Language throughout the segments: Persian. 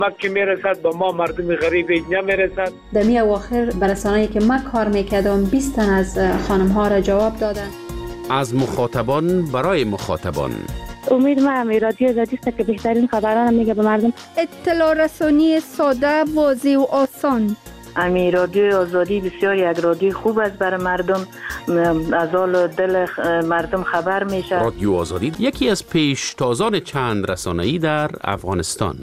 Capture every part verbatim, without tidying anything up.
کمک که میرسد به ما مردم غریب هیچ نمیرسد. در می اواخر برسانه‌ای که من کار میکردم بیست تن از خانم ها را جواب دادن. از مخاطبان برای مخاطبان. امید ما رادیو آزادی است که بهترین خبران میگه به مردم. اطلاع رسانی ساده، واضح و آسان. امی رادیو آزادی بسیار یک رادیو خوب است برای مردم، از حال دل مردم خبر میشه. رادیو آزادی یکی از پیشتازان چند رسانه‌ای در افغانستان.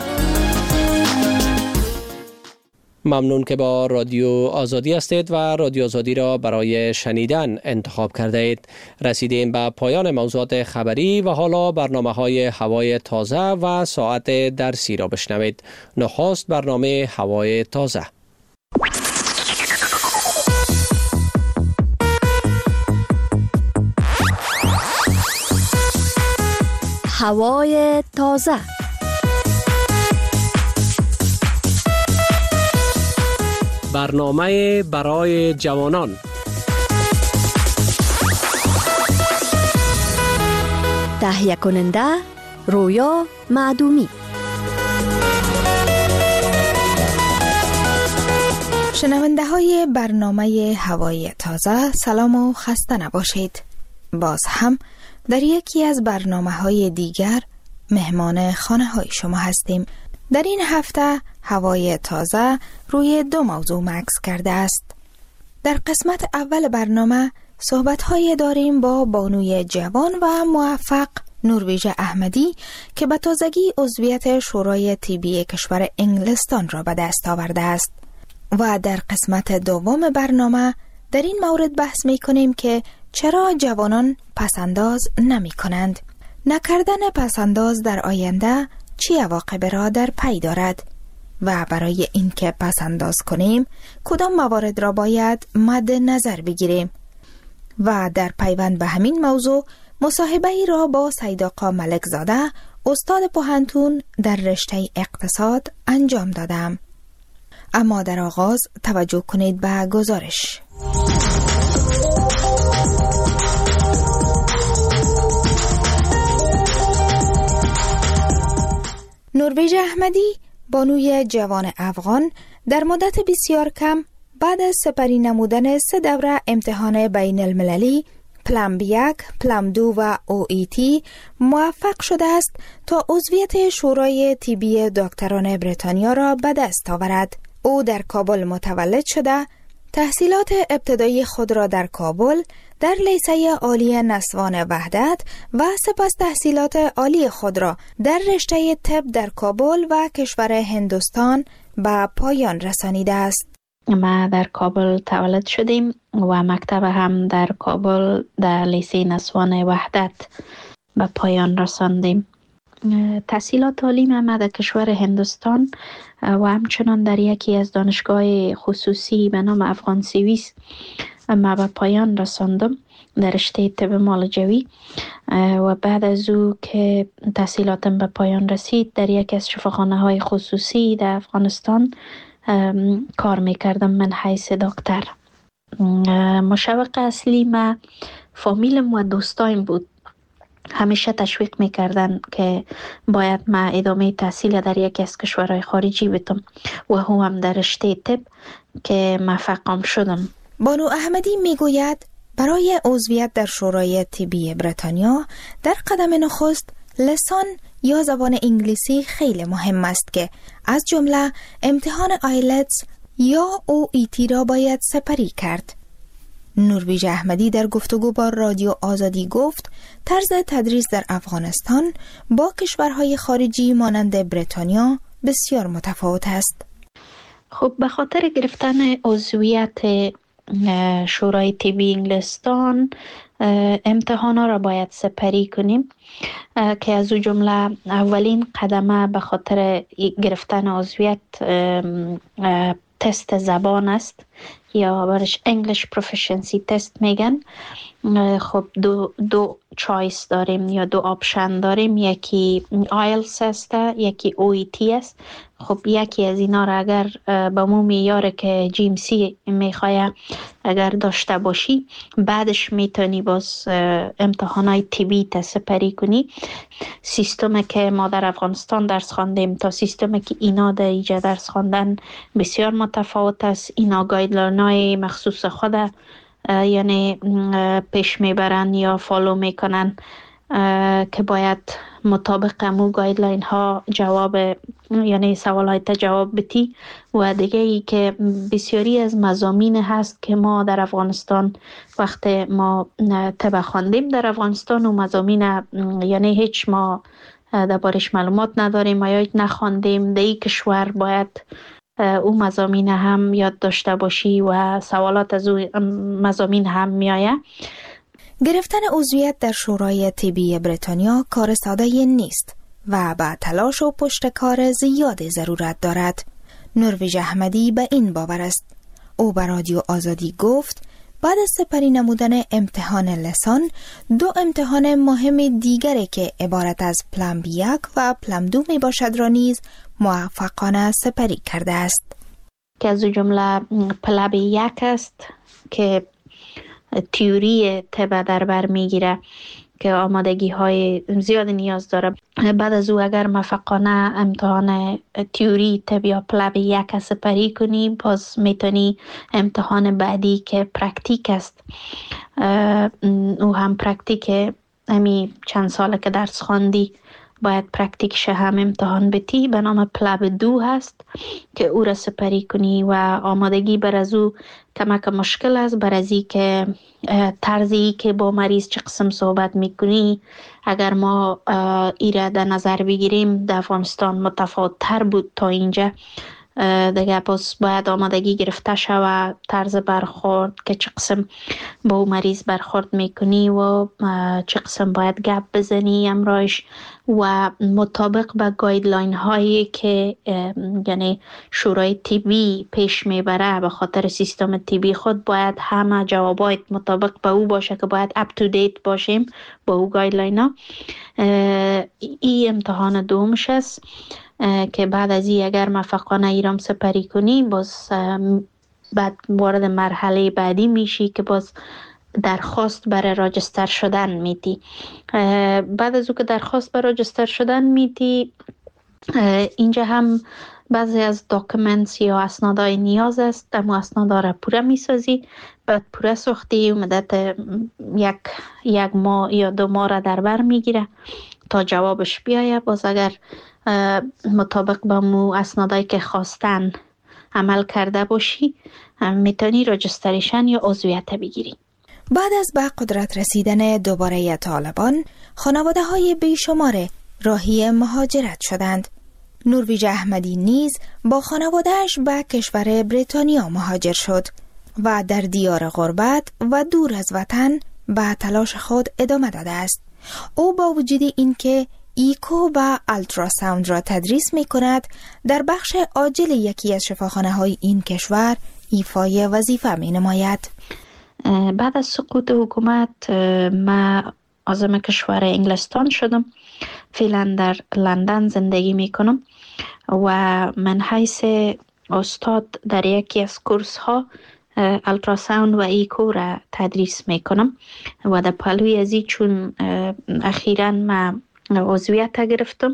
ممنون که با رادیو آزادی هستید و رادیو آزادی را برای شنیدن انتخاب کرده اید. رسیدیم به پایان موضوعات خبری و حالا برنامه های هوای تازه و ساعت درسی را بشنوید. نخست برنامه هوای تازه. هوای تازه. برنامه برای جوانان. تهیه کننده رویا معدومی. شنونده های برنامه هوای تازه، سلام و خسته نباشید. باز هم در یکی از برنامه های دیگر مهمان خانه های شما هستیم. در این هفته هوای تازه روی دو موضوع مکس کرده است. در قسمت اول برنامه صحبت های داریم با بانوی جوان و موفق نروژ احمدی که به تازگی عضویت شورای طبی کشور انگلستان را به دست آورده است. و در قسمت دوم برنامه در این مورد بحث می کنیم که چرا جوانان پسنداز نمی کنند. نکردن پسنداز در آینده چی عواقب را در پی دارد و برای اینکه پسنداز کنیم کدام موارد را باید مد نظر بگیریم. و در پیوند به همین موضوع مصاحبه ای را با سید آقا ملک زاده استاد پوهنتون در رشته اقتصاد انجام دادم. اما در آغاز توجه کنید به گزارش. نروژ احمدی بانوی جوان افغان در مدت بسیار کم بعد از سپری نمودن سه دوره امتحان بین المللی پلم یک، پلم دو و او ای تی موفق شده است تا عضویت شورای طبی دکتران بریتانیا را به دست آورد. او در کابل متولد شده، تحصیلات ابتدایی خود را در کابل در لیسه عالی نسوان وحدت و سپس تحصیلات عالی خود را در رشته طب در کابل و کشور هندوستان به پایان رسانیده است. ما در کابل تولد شدیم و مکتب هم در کابل در لیسه نسوان وحدت به پایان رساندیم. تحصیلات تعلیم ما در کشور هندوستان و همچنان در یکی از دانشگاه خصوصی به نام افغان سیویس ما به پایان رساندم در رشته طب معالجوی و بعد از او که تحصیلاتم به پایان رسید در یکی از شفاخانه های خصوصی در افغانستان کار میکردم من حیث دکتر. مشوق اصلی ما فامیلم و دوستایم بود. همیشه تشویق میکردن که باید ما ادامه تحصیل در یکی از کشورهای خارجی بدم و هم در رشته طب که موفقم شدم. بانو احمدی میگوید برای عضویت در شورای طبی بریتانیا در قدم نخست لسان یا زبان انگلیسی خیلی مهم است که از جمله امتحان آیلتس یا او ای تی را باید سپری کرد. نروژ احمدی در گفتگو با رادیو آزادی گفت طرز تدریس در افغانستان با کشورهای خارجی مانند بریتانیا بسیار متفاوت است. خب به خاطر گرفتن عضویت شورای طبی انگلستان امتحانا را باید سپری کنیم که از او جمله اولین قدمه به خاطر گرفتن عضویت تست زبان است یا برش English Proficiency Test میگن. خب دو, دو چایس داریم یا دو آپشن داریم، یکی آیلتس است، یکی او ای تی است. خب یکی از اینا را اگر به مو میاره که جی ام سی میخواه اگر داشته باشی، بعدش میتونی باز امتحانای طبی تا سپری کنی. سیستمی که ما در افغانستان درس خواندیم تا سیستمی که اینا در اینجا درس خواندن بسیار متفاوت است. اینا گایدلاینای مخصوص خود یعنی پیش میبرن یا فالو میکنن که باید مطابق امو گایدلاین ها جواب یعنی سوالات جواب بدی. و دیگه ای که بسیاری از مضامین هست که ما در افغانستان وقت ما طب خواندیم در افغانستان و مضامین یعنی هیچ ما دربارش معلومات نداریم یا نخواندیم، در این کشور باید او مضامین هم یاد داشته باشی و سوالات از او مضامین هم میآید. گرفتن عضویت در شورای طبی بریتانیا کار ساده نیست و با تلاش و پشتکار زیاد ضرورت دارد. نرویژ احمدی به این باور است. او به رادیو آزادی گفت بعد از سپری نمودن امتحان لسان، دو امتحان مهم دیگری که عبارت از پلم یک و پلم دو می باشد را نیز موفقانه سپری کرده است. که از جمله پلم یک است که تیوری طب در بر میگیره که آمادگی های زیاد نیاز داره. بعد از او اگر موفقانه امتحان تیوری طب یا پلم یک سپری کنی، باز میتونی امتحان بعدی که پرکتیک است، او هم پرکتیک امی چند ساله که درس خواندی باید پرکتیکش هم امتحان بتی، به نام پلم دو هست که او را سپری کنی و آمادگی بر از او کمک مشکل است، بر ازی که طرزی که با مریض چه قسم صحبت میکنی اگر ما ایره در نظر بگیریم در افغانستان متفاوت تر بود تا اینجا. دیگه باز باید آمادگی گرفته شود طرز برخورد که چه قسم با مریض برخورد میکنی و چه قسم باید گپ بزنی امرایش و مطابق به گایدلاین هایی که یعنی شورای طبی پیش میبره به خاطر سیستم طبی خود باید همه جوابات مطابق به او باشه که باید اپ تو دیت باشیم با او گایدلاین ها. این امتحان دومش است که بعد از این اگر موفقانه ایرام سپری کنی باز بعد وارد مرحله بعدی میشی که باز درخواست برای راجستر شدن میدی. بعد از او که درخواست برای راجستر شدن میدی، اینجا هم بعضی از داکومنتس یا اسنادهای نیاز است، اما اسنادا را پوره میسازی. بعد پوره ساختی مدت یک یک ماه یا دو ماه را در بر میگیره تا جوابش بیایه. باز اگر مطابق با مو اسنادایی که خواستن عمل کرده باشی میتونی راجستریشن یا عضویت بگیری. بعد از به قدرت رسیدن دوباره طالبان، خانواده های بیشمار راهی مهاجرت شدند. نرویژ احمدی نیز با خانوادهش به کشور بریتانیا مهاجر شد و در دیار غربت و دور از وطن به تلاش خود ادامه داده است. او با وجود اینکه ایکو و التراساوند را تدریس می کند، در بخش عاجل یکی از شفاخانه های این کشور ایفای وظیفه می نماید. بعد از سقوط حکومت من عازم کشور انگلستان شدم. فعلا در لندن زندگی می کنم و من حیث استاد در یکی از کورس ها التراساوند و ایکو را تدریس می کنم و در پلوی ازی چون اخیراً من عضویت گرفتم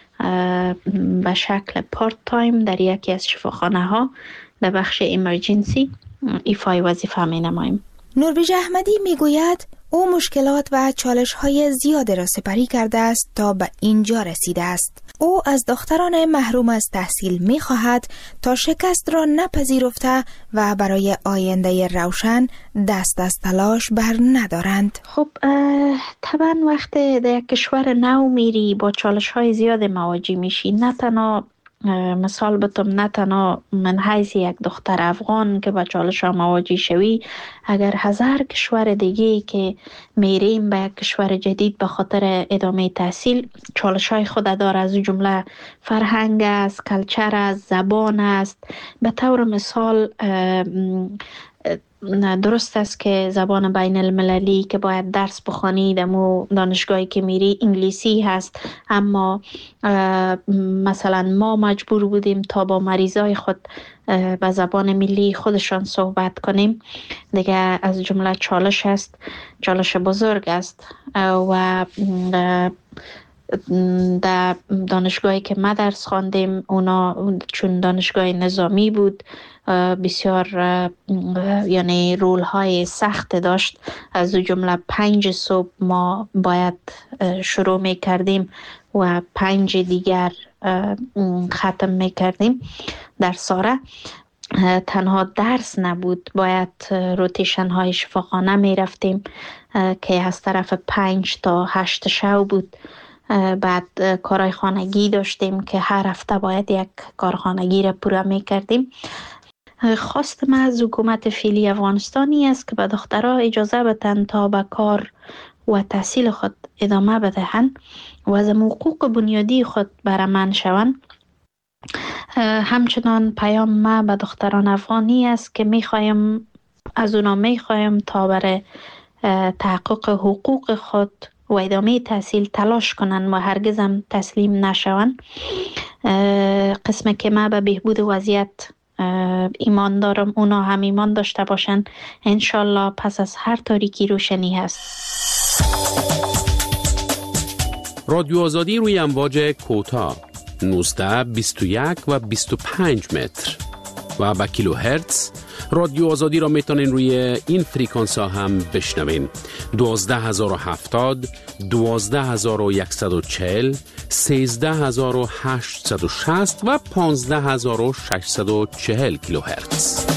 به شکل پارت تایم در یکی از شفاخانه ها در بخش ایمرجنسی ایفای وظیفه می نمایم. نرویژ احمدی می گوید او مشکلات و چالش های زیاد را سپری کرده است تا به اینجا رسیده است. او از دختران محروم از تحصیل می خواهد تا شکست را نپذیرفته و برای آینده روشن دست از تلاش بر ندارند. خب طبعا وقت در کشور نو میری با چالش های زیاد مواجه میشی. نه تنها مثال بتم نه تنها من حیث یک دختر افغان که با چالش ها مواجه شوی، اگر هزار کشور دیگه که میریم به یک کشور جدید به خاطر ادامه تحصیل چالش های خود داره، از جمله فرهنگ است، کلچر است، زبان است. به طور مثال درست است که زبان بین المللی که باید درس بخوانی دمو دانشگاهی که میری انگلیسی هست، اما مثلا ما مجبور بودیم تا با مریضای خود به زبان ملی خودشان صحبت کنیم. دیگه از جمله چالش است، چالش بزرگ است. و در دانشگاهی که ما درس خواندیم اونا چون دانشگاه نظامی بود بسیار یعنی رول های سخت داشت. از جمله پنج صبح ما باید شروع می کردیم و پنج دیگر ختم می کردیم در ساره. تنها درس نبود، باید روتیشن های شفاخانه می رفتیم که از طرف پنج تا هشت شو بود. بعد کارهای خانگی داشتیم که هر هفته باید یک کار خانگی را پورا می کردیم. خواست ما از حکومت فعلی افغانستانی است که به دخترها اجازه بدن تا به کار و تحصیل خود ادامه بدهند و از حقوق بنیادی خود برمن شوند. همچنان پیام ما به دختران افغانی است که میخوایم از اونا میخوایم تا برای تحقق حقوق خود و ادامه تحصیل تلاش کنند و هرگز هم تسلیم نشوند. قسم که ما به بهبود وضعیت ایمان دارم، اونا هم ایمان داشته باشن. انشالله پس از هر تاریکی روشنی هست. رادیو آزادی روی امواج کوتاه نوزده، بیست و یک و بیست و پنج متر و با کیلو هرتز. رادیو آزادی را میتونین روی این فریکانس ها هم بشنوین: دوازده هزار و هفتاد، دوازده هزار و صد و چهل، سیزده هزار و هشتصد و شصت و پانزده هزار و ششصد و چهل کیلو هرتز.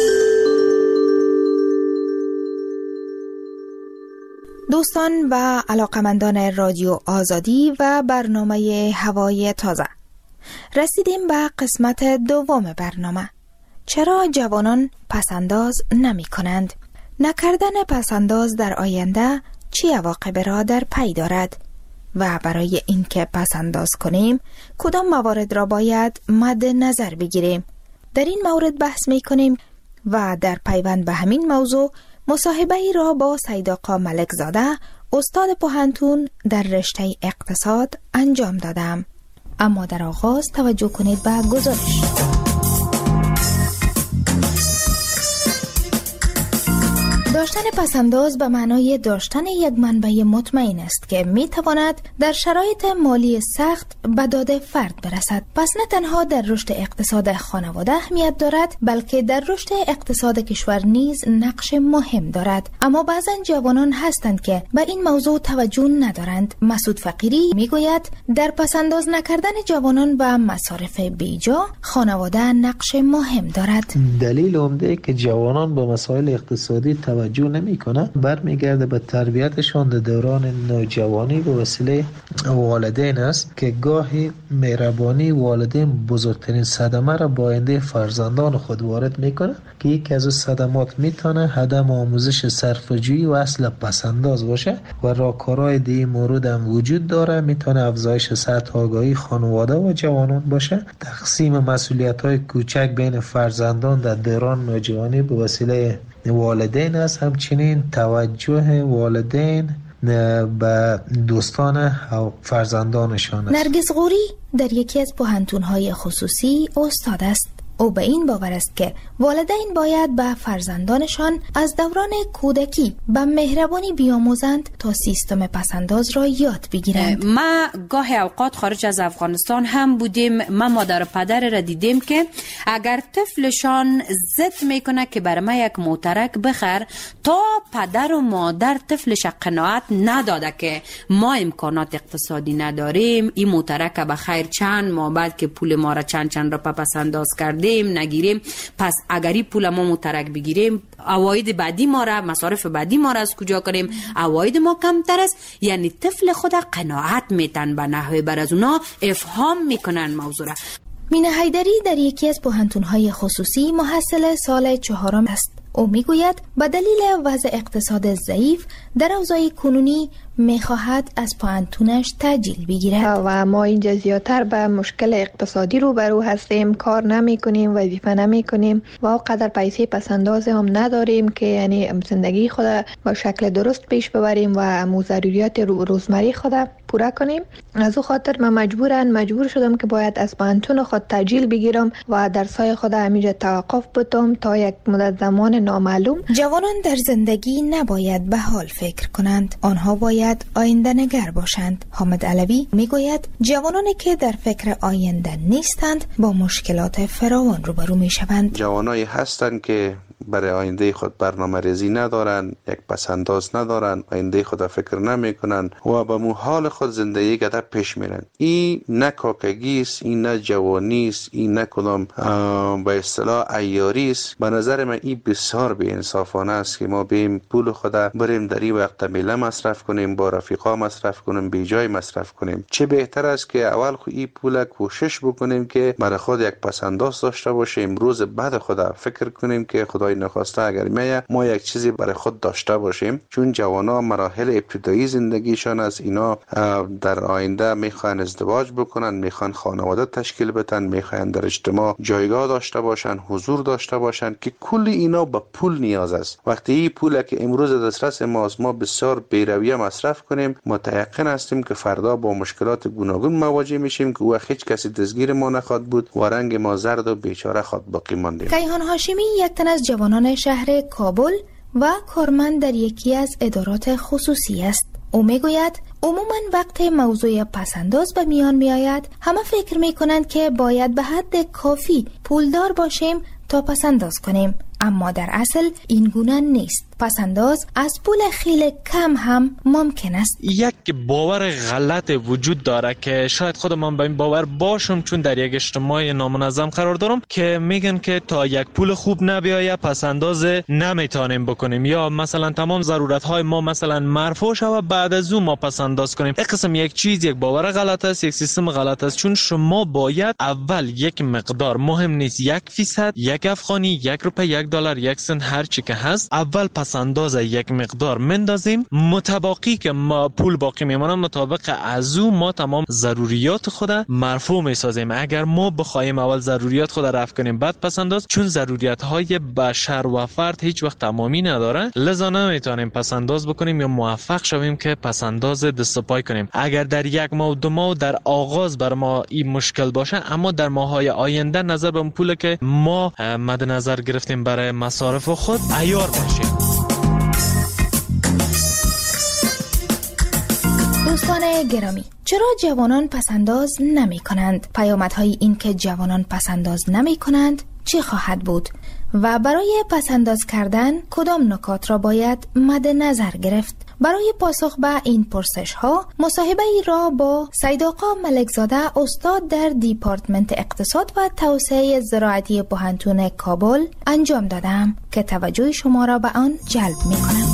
دوستان و علاقمندان رادیو آزادی و برنامه هوای تازه، رسیدیم به قسمت دوم برنامه. چرا جوانان پسنداز نمی کنند؟ نکردن پسنداز در آینده چه عواقب را در پی دارد؟ و برای اینکه پسنداز کنیم کدام موارد را باید مد نظر بگیریم؟ در این مورد بحث می کنیم و در پیوند به همین موضوع مصاحبه ای را با سید آقا ملک زاده، استاد پوهنتون در رشته اقتصاد انجام دادم. اما در آغاز توجه کنید به گزارش. داشتن پسنداز به معنای داشتن یک منبع مطمئن است که می تواند در شرایط مالی سخت به داد فرد برسد. پس نه تنها در رشد اقتصاد خانواده اهمیت دارد، بلکه در رشد اقتصاد کشور نیز نقش مهم دارد. اما بعضا جوانان هستند که به این موضوع توجه ندارند. مسعود فقیری می گوید در پسنداز نکردن جوانان و مصارف بیجا خانواده نقش مهم دارد. دلیل عمده که جوانان به مسائل اقتصادی توجه نمی کنه برمیگرده به تربیتشان در دوران نوجوانی به وسیله والدین است که گاهی مهربانی والدین بزرگترین صدمه را با آینده فرزندان خود وارد میکنه که یکی از صدمات میتونه عدم آموزش صرفه‌جویی و اصل پسنداز باشه و راهکارهای دیگه مورد هم وجود داره. میتونه افزایش سطح آگاهی خانواده و جوانان باشه، تقسیم مسئولیت‌های کوچک بین فرزندان در دوران نوجوانی به وسیله والدین است، همچنین توجه والدین به دوستان فرزندانشان است. نرگس غوری در یکی از پوهنتون‌های خصوصی استاد است. او به این باور است که والدین باید به فرزندانشان از دوران کودکی به مهربانی بیاموزند تا سیستم پسنداز را یاد بگیرند. ما گاهی اوقات خارج از افغانستان هم بودیم، ما مادر و پدر را دیدیم که اگر طفلشان ضد میکنه که برای ما یک موترک بخر، تا پدر و مادر طفلش قناعت نداده که ما امکانات اقتصادی نداریم، این موترک به خیر چند ما بعد که پول ما را چند چند را پسنداز کرد نگیریم، پس اگری پول ما مترک بگیریم عواید بعدی ما را، مصارف بعدی ما را از کجا کنیم؟ عواید ما کمتر است. یعنی طفل خود قناعت میتن به نحوه بر از اونا افهام میکنن موضوع را. مینه حیدری در یکی از پوهنتون‌های خصوصی محصل سال چهارم است. او میگوید به دلیل وضع اقتصاد ضعیف در اوضاع کنونی میخواهد از پانتونش تأجیل بگیرد و ما اینجا زیادتر به مشکل اقتصادی روبرو هستیم، کار نمی کنیم، وظیفه نمی کنیم و اونقدر پیسه پسنداز هم نداریم که یعنی زندگی خود با شکل درست پیش ببریم و مو ضروریات روزمره خود پورا کنیم. از او خاطر من مجبورن مجبور شدم که باید از پانتون خود تأجیل بگیرم و درسای خود همیشه توقف بدم تا یک مدت زمان نامعلوم. جوانان در زندگی نباید به حال فکر کنند، آنها باید آینده نگر باشند. حامد علوی میگوید جوانانی که در فکر آینده نیستند با مشکلات فراوان روبرو میشوند. جوانایی هستند که برای آینده خود برنامه ریزی ندارن، یک پسنداز ندارن، آینده خود فکر نمی کنن و به مو حال خود زندگی گذر پیش میرن. این نه کاکگی است، این نه جوانی است، این نه کدام به اصطلاح عیاری است. به نظر من این بسیار بی انصافانه است که ما بیم پول خود بریم در این وقت میله مصرف کنیم، با رفیقا مصرف کنیم، بی جای مصرف کنیم. چه بهتر است که اول خود این پول کوشش بکنیم که برای خود یک پسنداز داشته باشیم، روز بعد خود فکر کنیم که خدای نخواسته اگر میه ما یک چیزی برای خود داشته باشیم. چون جوانا مراحل ابتدایی زندگیشان از اینا در آینده میخوان ازدواج بکنن، میخوان خانواده تشکیل بدن، میخوان در اجتماع جایگاه داشته باشن، حضور داشته باشن که کل اینا به پول نیاز است. وقتی این پول که امروز دسترس ماست ما بسیار بی‌رویه مصرف کنیم، متيقن هستیم که فردا با مشکلات گوناگون مواجه میشیم که وقت هیچ کسی دستگیر ما نخواد بود و رنگ ما زرد و بیچاره خود باقی ماندیم. کیهان هاشمی یک تن از جوانان شهر کابل و کارمند در یکی از ادارات خصوصی است. او میگوید عموما وقت موضوع پسنداز به میان می آید همه فکر می کنند که باید به حد کافی پولدار باشیم تا پسنداز کنیم، اما در اصل این گونه نیست. پسنداز از پول خیلی کم هم ممکن است. یک باور غلط وجود داره که شاید خودم به این باور باشم چون در یک اجتماع نامنظم قرار دارم که میگن که تا یک پول خوب نبیایه پسنداز نمیتونیم بکنیم، یا مثلا تمام ضرورت های ما مثلا مرفوع شود بعد از اون ما پسنداز کنیم. این قسم یک چیز یک باور غلط است، یک سیستم غلط است. چون شما باید اول یک مقدار، مهم نیست یک فیصد، یک افغانی، یک روپیه، یک دلار، یک سنت، هر چی که هست، اول پسنداز یک مقدار مندازیم، متباقی که ما پول باقی میمونه مطابق از او ما تمام ضروریات خود مرفوع میسازیم. اگر ما بخوایم اول ضروریات خود رفع کنیم بعد پسنداز، چون ضروریات های بشر و فرد هیچ وقت تمامی نداره، لذا نمیتونیم پسنداز بکنیم یا موفق شویم که پسنداز دست پای کنیم. اگر در یک ماه و دو ماه در آغاز بر ما این مشکل باشه، اما در ماهای آینده نظر به پول که ما مد نظر گرفتیم برای مصارف خود عیار باشیم. دوستان گرامی، چرا جوانان پسنداز نمی کنند؟ پیامدهای این که جوانان پسنداز نمی کنند چی خواهد بود؟ و برای پسنداز کردن کدام نکات را باید مد نظر گرفت؟ برای پاسخ به این پرسش ها مصاحبه ای را با سید آقا ملکزاده استاد در دیپارتمنت اقتصاد و توسعه زراعتی پوهنتون کابل انجام دادم که توجه شما را به آن جلب می کنم.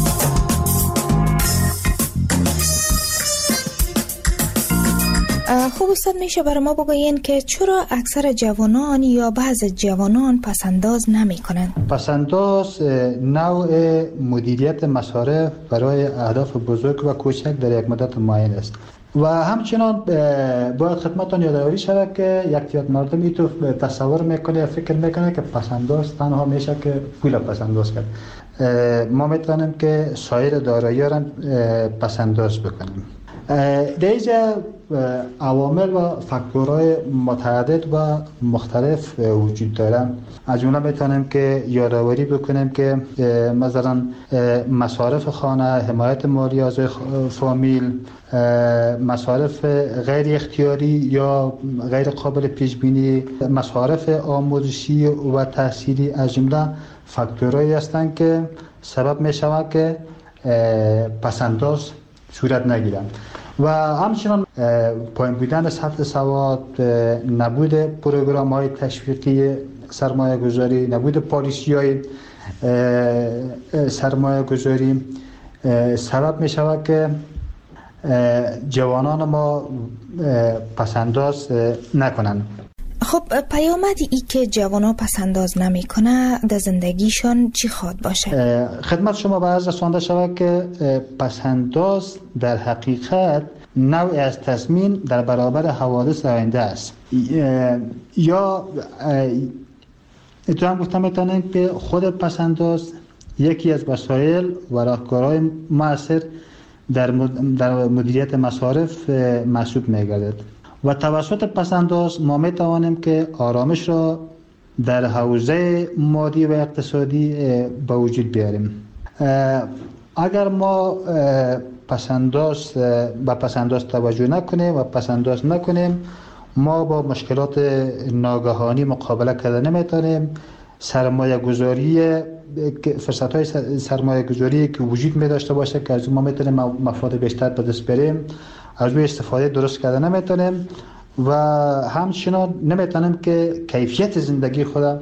خوب استاد، میشه برای ما بگوین که چرا اکثر جوانان یا بعض جوانان پسنداز نمی کنند؟ پسنداز نوع مدیریت مصارف برای اهداف بزرگ و کوچک در یک مدت معین است و همچنان باید خدمتتان یادآوری شود که یک تعداد مردمی تو تصور میکنه یا فکر میکنه که پسنداز تنها میشه که پول پسنداز کرد. ما میتونیم که سایر دارایی را پسنداز بکنیم. در اینجا عوامل و فاکتورهای متعدد و مختلف وجود دارند. از جمله میتونیم که یادآوری بکنیم که مثلا مصارف خانه، حمایت مالی از فامیل، مصارف غیر اختیاری یا غیر قابل پیش بینی، مصارف آموزشی و تحصیلی از جمله فاکتورهایی هستند که سبب میشود که پسنداز صورت نگیرند. و همچنان پایین بودن سطح سواد، نبود پروگرام های تشویقی سرمایه گذاری، نبود پالیسی های سرمایه گذاری سبب می شود که جوانان ما پسنداز نکنند. خب پیامدی ای که جوانا پسنداز نمی کنه در زندگیشان چی خواد باشه؟ خدمت شما به عرض رسانده شود که پسنداز در حقیقت نوعی از تضمین در برابر حوادث آینده است. یا تو هم گفتم میتونیم که خود پسنداز یکی از وسایل و راهکارهای مؤثر در در مدیریت مصارف محسوب می‌گردد و توسط پسنداز ما میتوانیم که آرامش را در حوزه مادی و اقتصادی به وجود بیاریم. اگر ما پسنداز به پسنداز توجه نکنیم و پسنداز نکنیم، ما با مشکلات ناگهانی مقابله کرده نمیتونیم. سرمایه گذاری فرصت های سرمایه گذاری که وجود می داشته باشه که از ما میتونیم مفاد بیشتر به دست بریم، از روی استفاده درست کرده نمیتونیم و همچنان نمیتونیم که کیفیت زندگی خود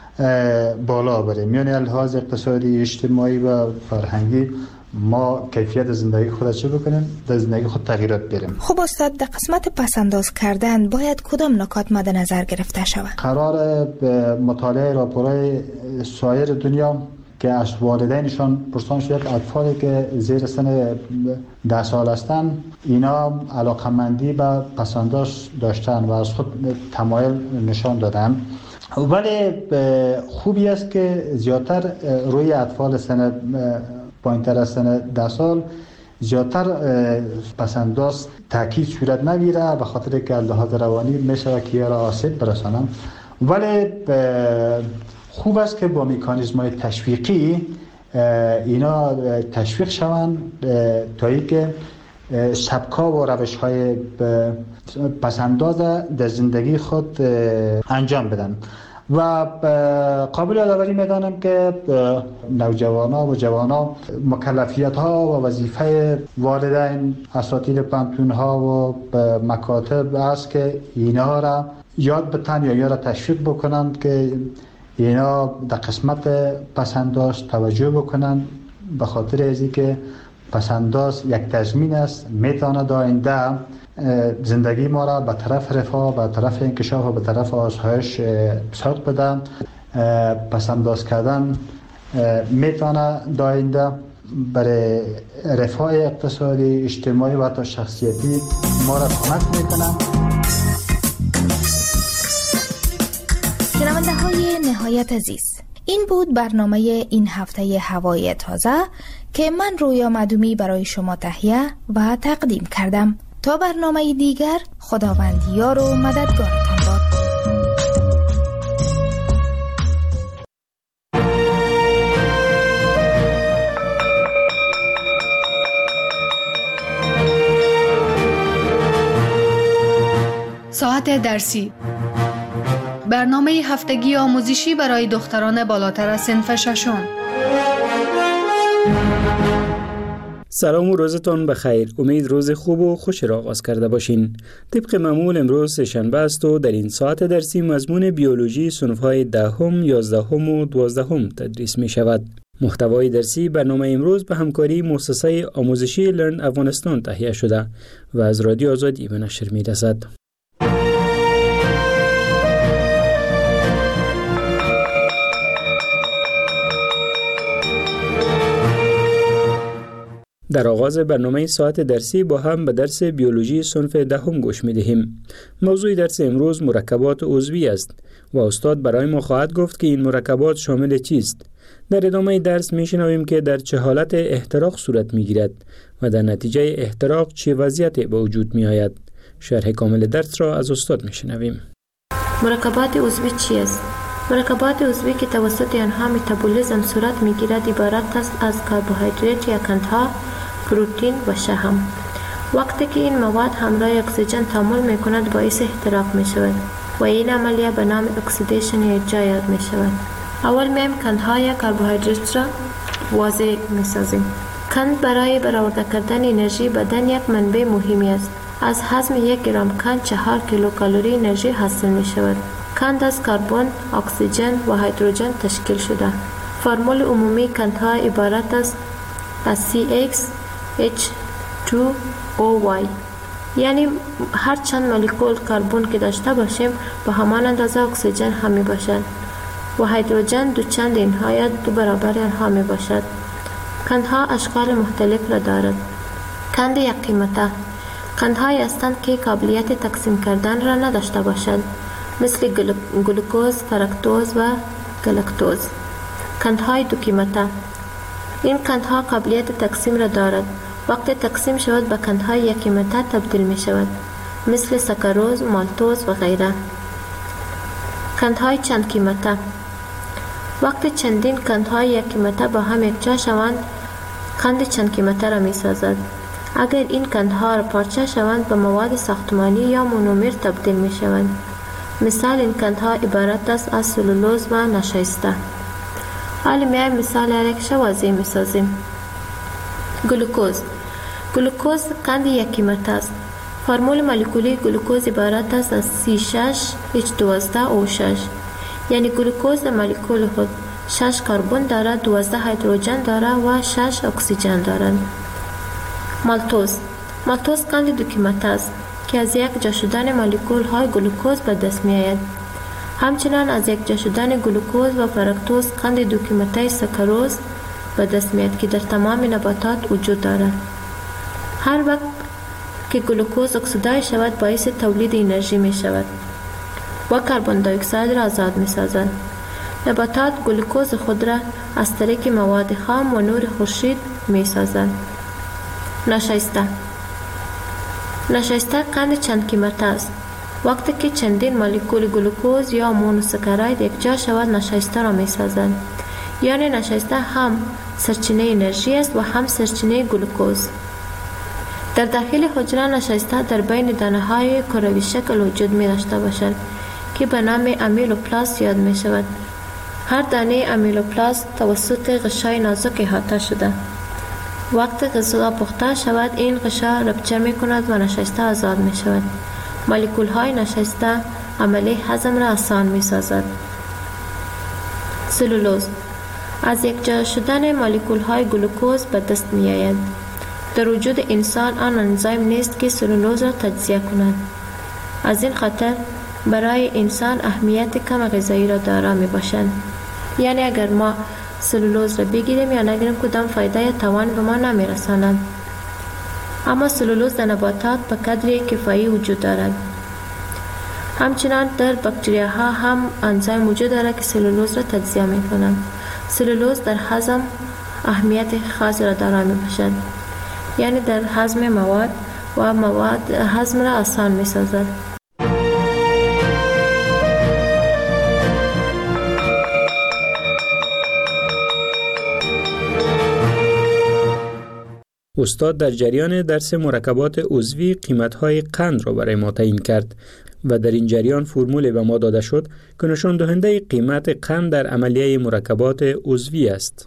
بالا بریم. یعنی لحاظ اقتصادی، اجتماعی و فرهنگی ما کیفیت زندگی خود چه بکنیم؟ در زندگی خود تغییرات بریم. خب استاد، در قسمت پسنداز کردن باید کدام نکات مد نظر گرفته شود؟ قرار مطالعه راپورهای سایر دنیا که از والدینشان پرسان شد اطفالی که زیر سن ده سال هستند اینا علاقمندی به پسنداز داشتن و از خود تمایل نشان دادن، ولی خوبی است که زیادتر روی اطفال سن پایین‌تر از سن ده سال زیادتر پسنداز تاکید صورت نگیره به خاطر که لحاظ روانی میشه که را آسیب برسانم، ولی خوب است که با مکانیزم‌های تشویقی اینا تشویق شوند تا اینکه سبکا و روش‌های پسنداز در زندگی خود انجام بدن. و قابل یادآوری می‌دانم که نوجوانان و جوانان مکلفیت‌ها و وظیفه والدین، اساتید پانتون‌ها و مکاتب است که اینها را یاد بتن یا یا را تشویق بکنند که اینا در قسمت پسنداز توجه بکنند، به خاطر از اینکه پسنداز یک تضمین است، میتواند آینده زندگی ما را به طرف رفاه، به طرف انکشاف و به طرف آسایش سوق بده. پسنداز کردن میتونه آینده برای رفاه اقتصادی، اجتماعی و حتی شخصیتی ما را کمک میکنه. شنونده های نهایت عزیز، این بود برنامه این هفته هوای تازه که من رویا معدومی برای شما تهیه و تقدیم کردم. تا برنامه دیگر، خداوند یار و مددگارتان باد. ساعت درسی، برنامه هفتگی آموزشی برای دختران بالاتر از صنف ششم. سلام و روزتان بخیر. امید روز خوب و خوش را آغاز کرده باشین. طبق معمول امروز سه‌شنبه است و در این ساعت درسی مضمون بیولوژی صنف‌های دهم، یازدهم و دوازدهم تدریس می شود. محتوای درسی برنامه امروز به همکاری مؤسسه آموزشی لرن افغانستان تهیه شده و از رادیو آزادی به نشر می رسد. در آغاز برنامه ساعت درسی با هم به درس بیولوژی صنف دهم گوش می دهیم. موضوع درس امروز مرکبات عضوی است و استاد برای ما خواهد گفت که این مرکبات شامل چیست. در ادامه درس می شنویم که در چه حالت احتراق صورت می گیرد و در نتیجه احتراق چه وضعیتی به وجود می آید. شرح کامل درس را از استاد می شنویم. مرکبات عضوی چی است؟ مرکبات عضوی که توسط آنها متابولیسم صورت می گیرد عبارت است از کربوهیدرات یا قندها، پروتئین و شحم. وقتی که این مواد همراه اکسیژن تعامل می کند باعث احتراق می شود و این عملیه به نام اکسیدیشن یا اجزا یاد می شود. اول میم قندها یا کربوهیدرات را واضح می سازیم. قند برای برآورده کردن انرژی بدن یک منبع مهمی است. از هضم یک گرم قند چهار کیلوکالری انرژی حاصل می شود. قند از کربن، اکسیژن و هیدروژن تشکیل شده. فرمول عمومی قندها عبارت است از سی ایکس اچ تو او وای یعنی هر چند مولکول کربن که داشته باشیم به همان اندازه اکسیژن هم می باشد و هیدروژن دو چند اینها یا دو برابر آنها می باشد. قندها اشکال مختلف را دارد. قند یک قیمته قندهایی هستند که قابلیت تقسیم کردن را نداشته باشد، مثل گلوکوز، فرکتوز و گلاکتوز. قندهای دو قیمته این قندها قابلیت تقسیم را دارد. وقتی تقسیم شود به قندهای یک قیمته تبدیل می شود، مثل سکروز، مالتوز و غیره. قندهای چند قیمته وقتی چندین قندهای یک قیمته با هم یکجا شوند قند چند قیمته را می سازد. اگر این قندها را پارچه شوند به مواد ساختمانی یا مونومر تبدیل می شوند. مثال این قندها عبارت است از سلولوز و نشایسته. حالا می آییم مثال یک واضح می سازیم. گلوکوز گلوکوز قند یک قیمته است. فرمول مولکولی گلوکوز عبارت است از سی شش اچ دوازده او شش، یعنی گلوکوز در مولکول خود شش کربن دارد، دوازده هیدروژن دارد و شش اکسیژن دارد. مالتوز مالتوز قند دو قیمته است که از یک جا شدن مولکول های گلوکوز به دست می آید. همچنان از یک جا شدن گلوکوز و فرکتوز قند دو قیمته سکروز به دست می آید که در تمام نباتات وجود دارد. هر وقت که گلوکوز اکسیدای شود باعث تولید انرژی می شود و کربن دی اکساید را آزاد می سازد. نباتات گلوکوز خود را از طریق مواد خام و نور خورشید می سازند. نشایسته نشایسته قند چند قیمته است. وقتی که چندین مولکول گلوکوز یا مونوساکاراید یکجا شود نشایسته را می سازند. یعنی نشایسته هم سرچینه انرژی است و هم سرچینه گلوکوز. در داخل حجره نشایسته در بین دانه های کروی شکل وجود می داشته باشد که به نام امیلوپلاست یاد می شود. هر دانه امیلوپلاست توسط غشای نازک احاطه شده. وقتی غذا پخته شود این غشا ربچه می کند و نشایسته آزاد می شود. مولکول های نشایسته عملی هضم را آسان می سازد. سلولوز از یک جا شدن مولکول های گلوکوز به دست می آید. در وجود انسان آن انزیم نیست که سلولوز را تجزیه کند. از این خاطر برای انسان اهمیت کم غذایی را دارا می باشند. یعنی اگر ما سلولوز را بگیریم یا نگیریم کدام فایده یا توان به ما نمی رسانند. اما سلولوز در نباتات به قدر کفایی وجود دارد. همچنان در باکتریاها هم انزیم وجود دارد که سلولوز را تجزیه می کنند. سلولوز در هضم اهمیت خاص را دارا می باشد. یعنی در هضم مواد و مواد هضم را آسان می سازد. استاد در جریان درس مرکبات عضوی قیمت‌های قند را برای ما تعیین کرد و در این جریان فرمولی به ما داده شد که نشان دهنده قیمت قند در عملیه مرکبات عضوی است.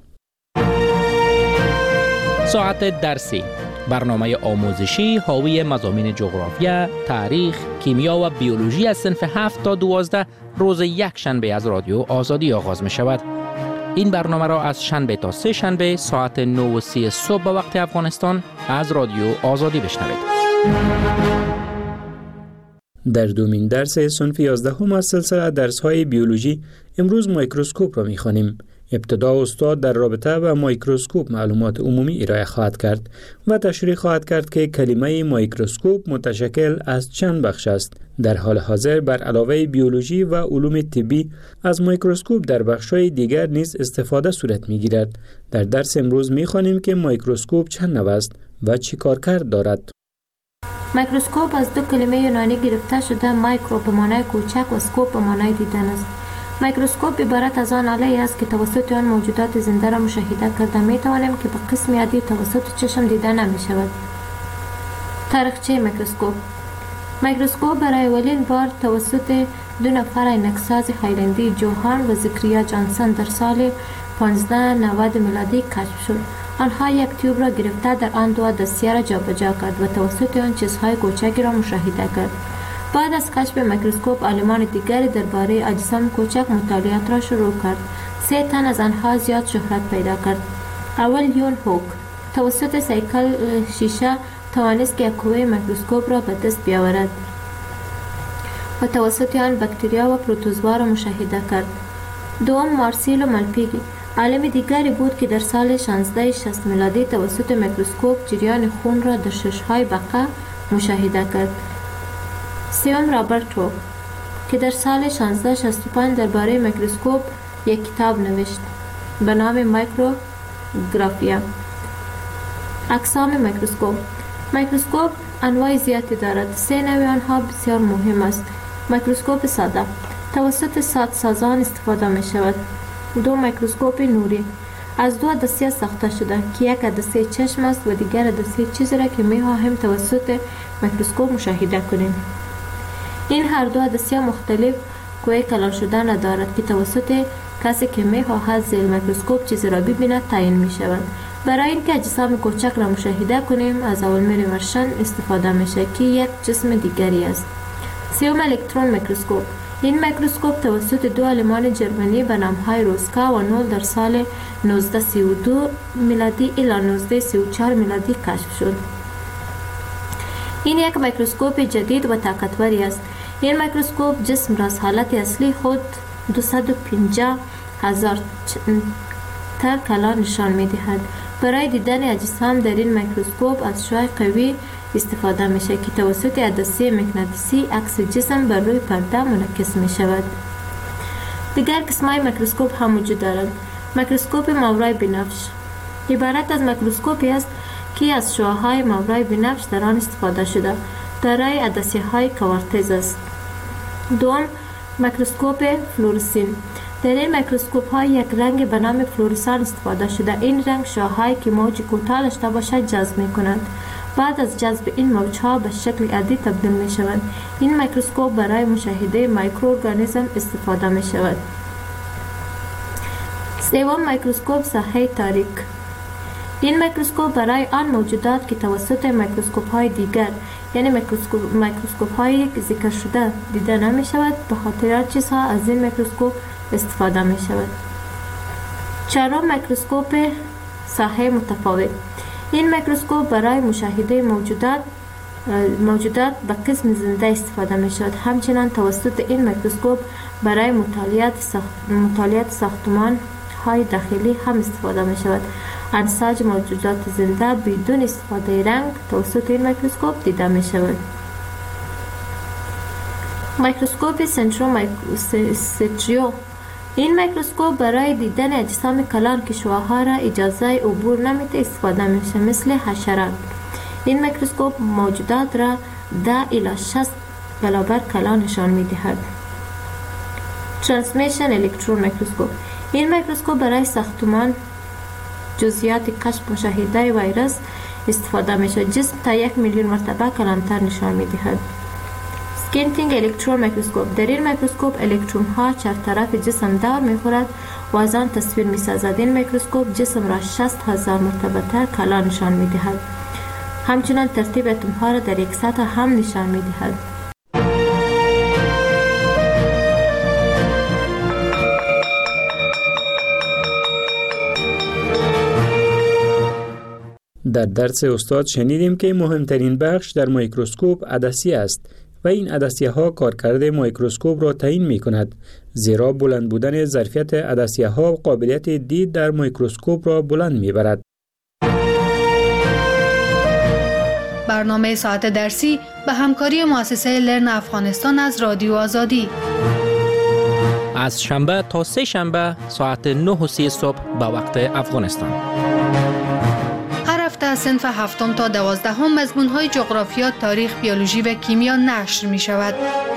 ساعت درسی، برنامه آموزشی حاوی مضامین جغرافیا، تاریخ، کیمیا و بیولوژی از صنف هفت تا دوازده روز یک شنبه از رادیو آزادی آغاز می شود. این برنامه را از شنبه تا سه شنبه ساعت نه و سی صبح به وقت افغانستان از رادیو آزادی بشنوید. در دومین درس صنف یازدهم از سلسله درس‌های بیولوژی امروز میکروسکوپ را می‌خوانیم. ابتدا استاد در رابطه با میکروسکوپ معلومات عمومی ارائه خواهد کرد و تشریح خواهد کرد که کلمه میکروسکوپ متشکل از چند بخش است. در حال حاضر بر علاوه بیولوژی و علوم طبی از میکروسکوپ در بخش‌های دیگر نیز استفاده صورت می‌گیرد. در درس امروز می‌خوانیم که میکروسکوپ چند نوع است و چی کارکرد دارد. میکروسکوپ از دو کلمه یونانی گرفته شده، مایکرو به معنای کوچک و اسکوپ به معنای دیدن است. میکروسکوپ عبارت از آن آله است که توسط آن موجودات زنده را مشاهده کرده می توانیم که به قسم عادی توسط چشم دیده نمی شود. تاریخچه میکروسکوپ. میکروسکوپ برای اولین بار توسط دو نفر عینکساز هایلندی، جوهان و زکریا جانسون در سال پانزده نود میلادی کشف شد. آنها یک تیوب را گرفته در آن دو دستیه را جابجا کرد و توسط آن چیزهای کوچکی را مشاهده کرد. بعد از کشف میکروسکوپ آلمان دیگری درباره اجسام کوچک مطالعات را شروع کرد. سه تن از آنها زیاد شهرت پیدا کرد. اول یون هوک توسط سیکل شیشه توانست که یک قوه میکروسکوپ را به دست بیاورد و توسط آن بکتریا و پروتوزوا را مشاهده کرد. دوم مارسیلو مالپیگی عالم دیگری بود که در سال شانزده شصت میلادی توسط میکروسکوپ جریان خون را در شش‌های بقا مشاهده کرد. سوم رابرت هوک که در سال شانزده شصت و پنج درباره میکروسکوپ یک کتاب نوشت به نام مایکروگرافیا. اقسام میکروسکوپ. میکروسکوپ انواع زیادی دارد. سه نوع آنها بسیار مهم است. میکروسکوپ ساده توسط سادسازان استفاده می شود. دو میکروسکوپ نوری از دو عدسه ساخته شده که یک عدسه چشم است و دیگر عدسه چیزی را که می خواهیم توسط میکروسکوپ مشاهده کنیم. این هر دو عدسه مختلف قوه کلان شده ندارد که توسط کسی که می خواهد زیر میکروسکوپ چیزی را ببیند تعیین می شود. برای اینکه اجسام کوچک را مشاهده کنیم از اولمیر ورشن استفاده می شود که یک جسم دیگری است. سوم الکترون میکروسکوپ. این میکروسکوپ توسط دو عالمان جرمنی به نام‌های روسکا و نول در سال نوزده سی و دو میلادی الی نوزده سی و چهار میلادی کشف شد. این یک میکروسکوپ جدید و طاقتوری است. این میکروسکوپ جسم را از حالت اصلی خود دویست و پنجاه هزار تر کلان نشان می‌دهد. برای دیدن اجسام در این میکروسکوپ از شعاع قوی استفاده می شود که توسط عدسه مغناطیسی عکس جسم بر روی پرده منعکس می شود. دیگر قسم‌های میکروسکوپ هم وجود دارد. میکروسکوپ ماورای بنفش عبارت از میکروسکوپی است که از شعاع‌های ماورای بنفش در آن استفاده شده دارای عدسه‌های کوارتز است. دوم میکروسکوپ فلورسین. در این میکروسکوپ ها یک رنگ به نام فلورسان استفاده شده. این رنگ شعاع‌هایی که موج کوتاه داشته باشد جذب می کنند. بعد از جذب این موجها به شکل عادی تبدیل می شوند. این میکروسکوپ برای مشاهده مایکروارگانیسم استفاده می شود. سوم میکروسکوپ ساحه تاریک. این میکروسکوپ برای آن موجودات که توسط میکروسکوپ های دیگر یعنی میکروسکوپ میکروسکوپ های ذکر شده دیده نمی شود به خاطر چیزها از این میکروسکوپ استفاده می شود. چهارم میکروسکوپ ساحه متفاوت. این میکروسکوپ برای مشاهده موجودات موجودات به قسم زنده استفاده می شود. همچنان توسط این میکروسکوپ برای مطالعات ساخت مطالعات ساختمان های داخلی هم استفاده می شود. انساج موجودات زنده بدون استفاده رنگ توسط این میکروسکوپ دیده می شود. میکروسکوپ سنترومایکروستریو. این میکروسکوپ برای دیدن اجسام کلان که شعاع‌ها را اجازه عبور نمیده استفاده میشه مثل حشرات. این میکروسکوپ موجودات را ده الی شصت برابر کلان نشان میدهد. ترانسمیشن الکترون میکروسکوپ. این میکروسکوپ برای ساختمان جزئیات کشف مشاهده ویروس استفاده میشه. جسم تا یک میلیون مرتبه کلانتر نشان میدهد. سکینتینگ الکترون میکروسکوپ. در این میکروسکوپ الکترون ها چهار طرف جسم دور میخورد و از آن تصویر میسازد. این میکروسکوپ جسم را شصت هزار مرتبه تر کلان نشان میدهد. همچنان ترتیب اتم ها را در یک سطح هم نشان میدهد. در درس استاد شنیدیم که مهمترین بخش در میکروسکوپ عدسیه است و این عدسیه ها کارکرد میکروسکوپ را تعیین می کند، زیرا بلند بودن ظرفیت عدسیه ها قابلیت دید در میکروسکوپ را بلند می برد. برنامه ساعت درسی به همکاری مؤسسه لرن افغانستان از رادیو آزادی از شنبه تا سه شنبه ساعت نه و سی صبح به وقت افغانستان. هر هفته صنف هفتم تا دوازدهم مضمون‌های جغرافیا، تاریخ، بیولوژی و کیمیا نشر می شود.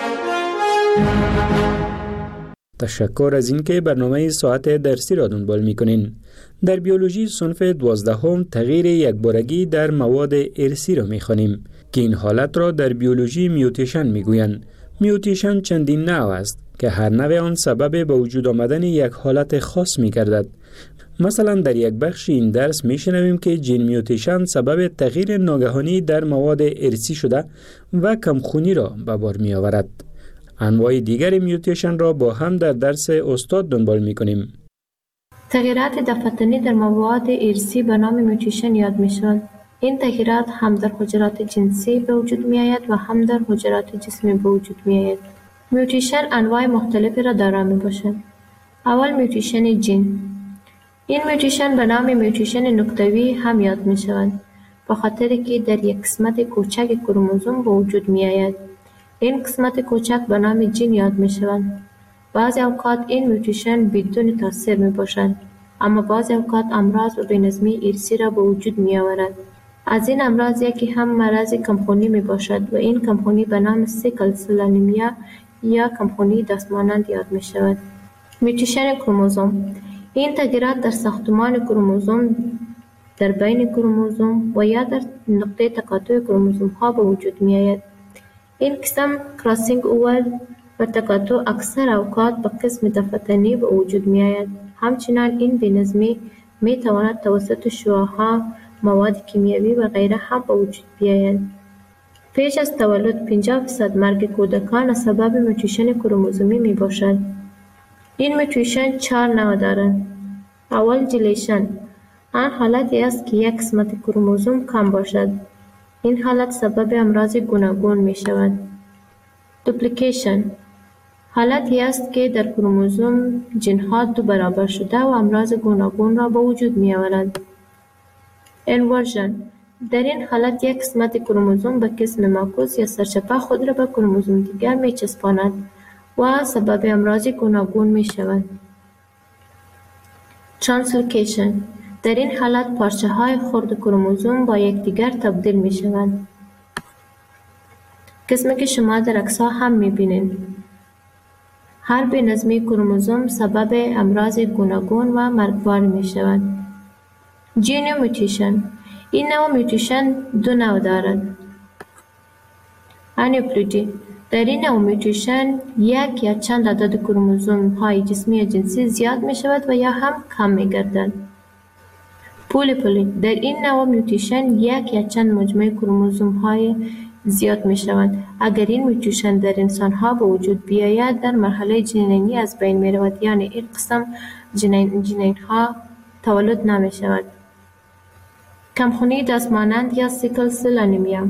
تشکر از اینکه برنامه ساعت درسی را دنبال می‌کنین. در بیولوژی صنف دوازدهم تغییر یکبارگی در مواد ارثی را می‌خوانیم که این حالت را در بیولوژی میوتیشن می‌گویند. میوتیشن چندین نوع است که هر نوع آن سبب به وجود آمدن یک حالت خاص می‌گردد. مثلا در یک بخش این درس می‌شنویم که ژن میوتیشن سبب تغییر ناگهانی در مواد ارثی شده و کمخونی را به بار می‌آورد. انواع دیگر میوتیشن را با هم در درس استاد دنبال می‌کنیم. تغییرات دفتنی در مواد ارثی به نام میوتیشن یاد می‌شوند. این تغییرات هم در حجرات جنسی به وجود می آید و هم در حجرات جسمی به وجود می آید. میوتیشن انواع مختلفی را دارا می باشد. اول میوتیشن جین. این میوتیشن به نام میوتیشن نکتوی هم یاد می شود به خاطر که در یک قسمت کوچک کروموزوم به وجود می آید. این قسمت کوچک به نام جین یاد می شود. بعضی اوقات این میوتیشن بدون تاثیر می باشد، اما بعضی اوقات امراض و بی‌نظمی ارثی را به وجود می آورد. از این امراض یکی هم مرض کمخونی می باشد و این کمخونی به نام سیکل سل انیمیا یا کمخونی دستمانند یاد می شود. میوتیشن کروموزوم. این تغییرات در ساختمان کروموزوم، در بین کروموزوم و یا در نقطه تقاطع کروموزوم ها به وجود می آید. این قسم کراسینگ اوور و تقاطع اکثر اوقات به قسم دفتنی به وجود می آید. همچنان این بی‌نظمی می تواند توسط شعاع‌ها، مواد کیمیایی و غیره هم به وجود بیاید. پیش از تولد پنجاه درصد مرگ کودکان سبب میوتیشن کروموزومی می باشد. این میوتیشن چهار نوع دارد. اول جلیشن. آن حالتی است که یک قسمت کروموزوم کم باشد. این حالت سبب امراض گوناگون می شود. دوپلیکیشن. حالتی است که در کروموزوم ژن‌ها دو برابر شده و امراض گوناگون را به وجود می آورد. انورژن. در این حالت یک قسمت کروموزوم به قسم معکوس یا سرچپه خود را به کروموزوم دیگر می چسباند و سبب امراض گوناگون می شود. ترانسلوکیشن. در این حالت پارچه های خرد کروموزوم با یکدیگر تبدیل می شوند. قسمی که شما در عکس‌ها هم می بینید. هر بی‌نظمی کروموزوم سبب امراض گوناگون و مرگبار می شود. جین میوتیشن. این نوع میوتیشن دو نوع دارد. انیپلوژی. در این نوع میوتیشن یک یا چند عدد کروموزوم های جسمی یا جنسی زیاد می شود و یا هم کم می گردند. پولیپولی. در این نوع میوتیشن یک یا چند مجموعه کروموزوم های زیاد می شوند. اگر این میوتیشن در انسان ها به وجود بیاید در مرحله جنینی از بین می رود، یعنی این قسم جنین, جنین ها تولد نمی شود. کمخونی دستمانند یا سیکل سل انیمیا.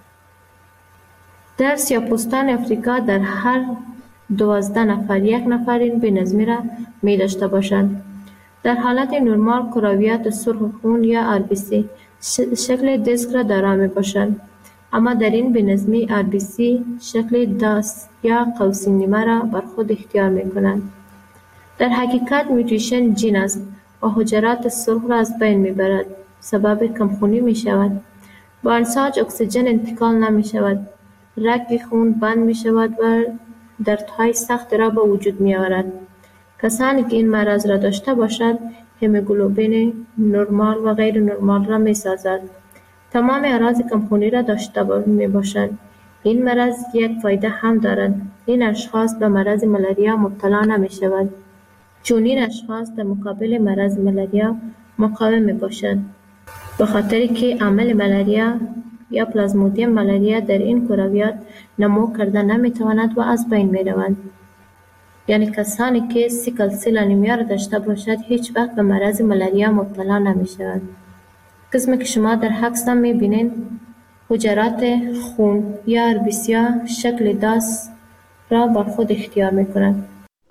در سیاه‌پوستان افریقا در هر دوازده نفر یک نفر این بی‌نظمی را می داشته باشند. در حالت نرمال کرویات سرخ خون یا آر بی سی شکل دیسک را دارا می باشند، اما در این بی‌نظمی آر بی سی شکل داس یا قوسی نیمه را بر خود اختیار می کنند. در حقیقت میوتیشن جین است و حجرات سرخ را از بین می برد، سبب کمخونی می شود. با انساج اکسیژن انتقال نمی شود، رگ خون بند می شود و دردهای سخت را به وجود می آورد. کسانی که این مرض را داشته باشند هموگلوبین نرمال و غیر نرمال را می سازد. تمام اعراض کمخونی را داشته می باشند. این مرض یک فایده هم دارد. این اشخاص به مرض ملاریا مبتلا نمی شوند، چون این اشخاص در مقابل مرض ملاریا مقاوم می باشند، به خاطر که عامل ملاریا یا پلازمودیم ملاریا در این کرویات نمو کرده نمی تواند و از بین می روند. یعنی کسانی که سیکل سل انیمیا را داشته باشد هیچ وقت به مرض ملاریا مبتلا نمی شوند. قسمی که شما در عکس هم می بینید حجرات خون یا آر بی سی ها شکل داس را بر خود اختیار می کنند.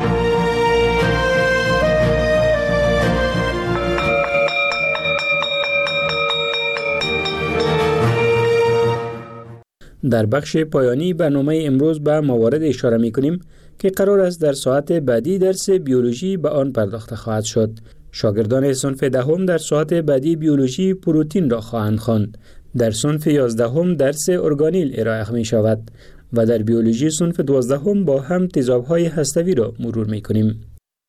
در بخش پایانی برنامه امروز به موارد اشاره می کنیم که قرار است در ساعت بعدی درس بیولوژی به آن پرداخته خواهد شد. شاگردان صنف دهم در ساعت بعدی بیولوژی پروتین را خواهند خواند. در صنف یازدهم درس ارگانیل ارائه می شود و در بیولوژی صنف دوازدهم با هم تیزاب‌های هسته‌ای را مرور می کنیم.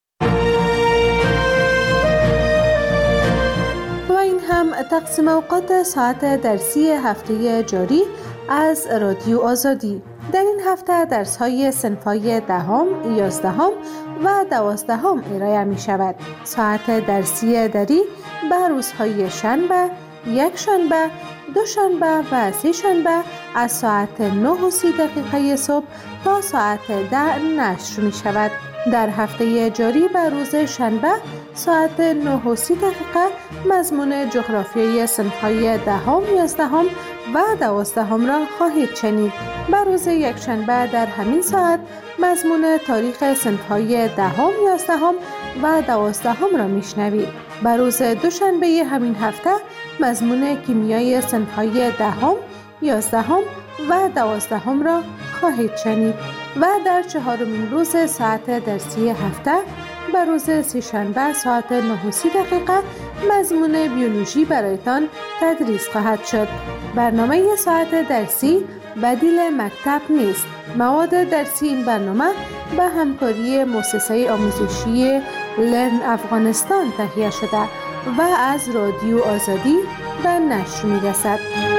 و این هم تقسیم اوقات ساعت درسی هفته جاری از رادیو آزادی. در این هفته درس های صنف‌های دهم، یازدهم و دوازدهم ارائه می شود. ساعت درسی دری به روزهای شنبه، یک شنبه، دو شنبه و سه شنبه از ساعت نه و سی دقیقه صبح تا ساعت ده نشر می شود. در هفته جاری بر روز شنبه ساعت نه و سی دقیقه مضمون جغرافیایی صنف‌های دهم، یازدهم و دوازدهم را خواهید شنید. بر روز یکشنبه در همین ساعت مضمون تاریخ صنف‌های دهم، یازدهم و دوازدهم را میشنوید. بر روز دوشنبه همین هفته مضمون کیمیای صنف‌های دهم، یازدهم و دوازدهم را خواهید شنید و در چهارمین روز ساعت درسی هفته بر روز سه‌شنبه ساعت نه و سی دقیقه مضمون بیولوژی برایتان تدریس خواهد شد. برنامه ساعت درسی بدیل مکتب نیست. مواد درسی این برنامه به همکاری مؤسسه آموزشی لرن افغانستان تهیه شده و از رادیو آزادی به نشر می‌رسد.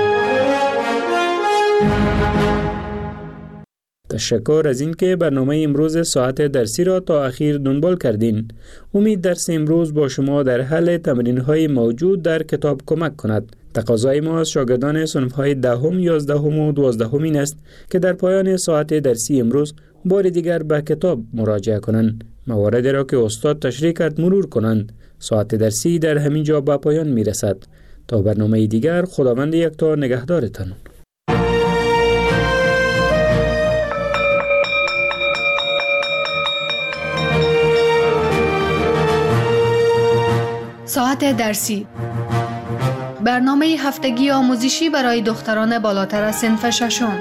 تشکر از اینکه برنامه امروز ساعت درسی را تا اخیر دنبال کردین. امید درس امروز با شما در حل تمرین‌های موجود در کتاب کمک کند. تقاضای ما از شاگردان صنف‌های دهم، یازدهم و دوازدهم این است که در پایان ساعت درسی امروز بار دیگر به کتاب مراجعه کنند. مواردی را که استاد تشریح کرد مرور کنند. ساعت درسی در همین جا به پایان می‌رسد. تا برنامه دیگر، خداوند یکتا نگهدارتان. ساعت درسی، برنامه هفتگی آموزشی برای دختران بالاتر از صنف ششم.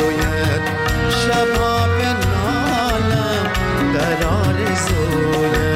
شبها به نالم در آرزویت